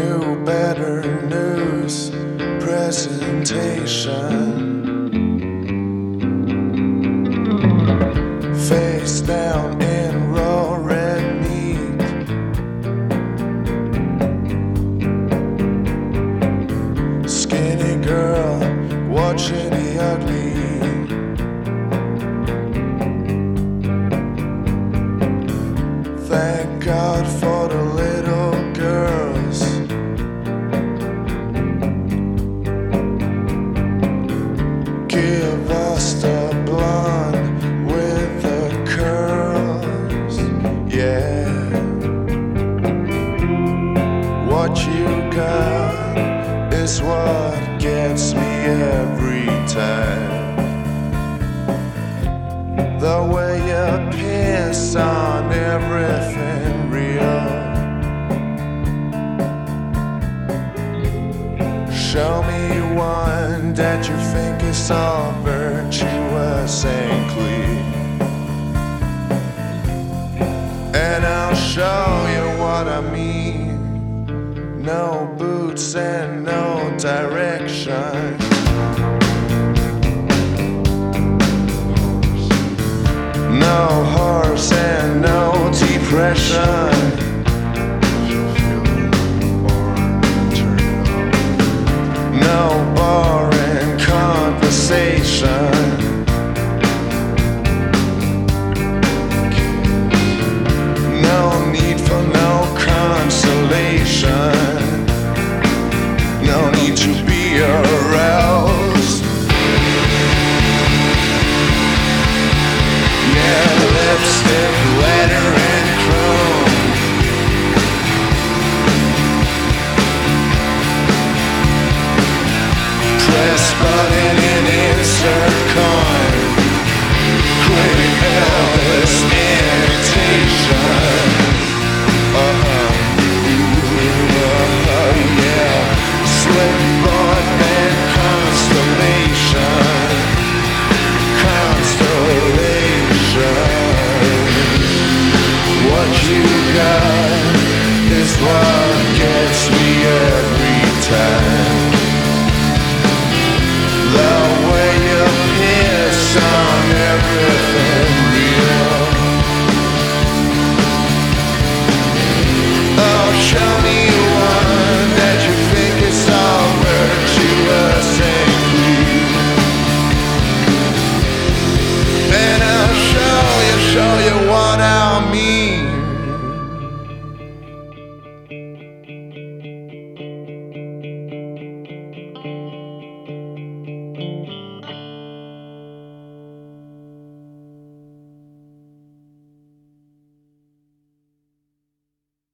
new, better news presentation. Face down in raw red meat. Skinny girl watching the ugly. Thank God for the little girls. Give us the blonde with the curls, yeah. What you got is what gets me every time. The way you piss on everything real. Show me one that you think is all virtuous and clean, and I'll show you what I mean. No boots and no direction. No horse and no depression. No boring conversation. No need for no consolation. No need to be aroused. Yeah, lipstick, letter, and chrome. Press button and insert coin. Quick Elvis imitation. Yeah. Slipknot and constellation. What you got is what gets me every time.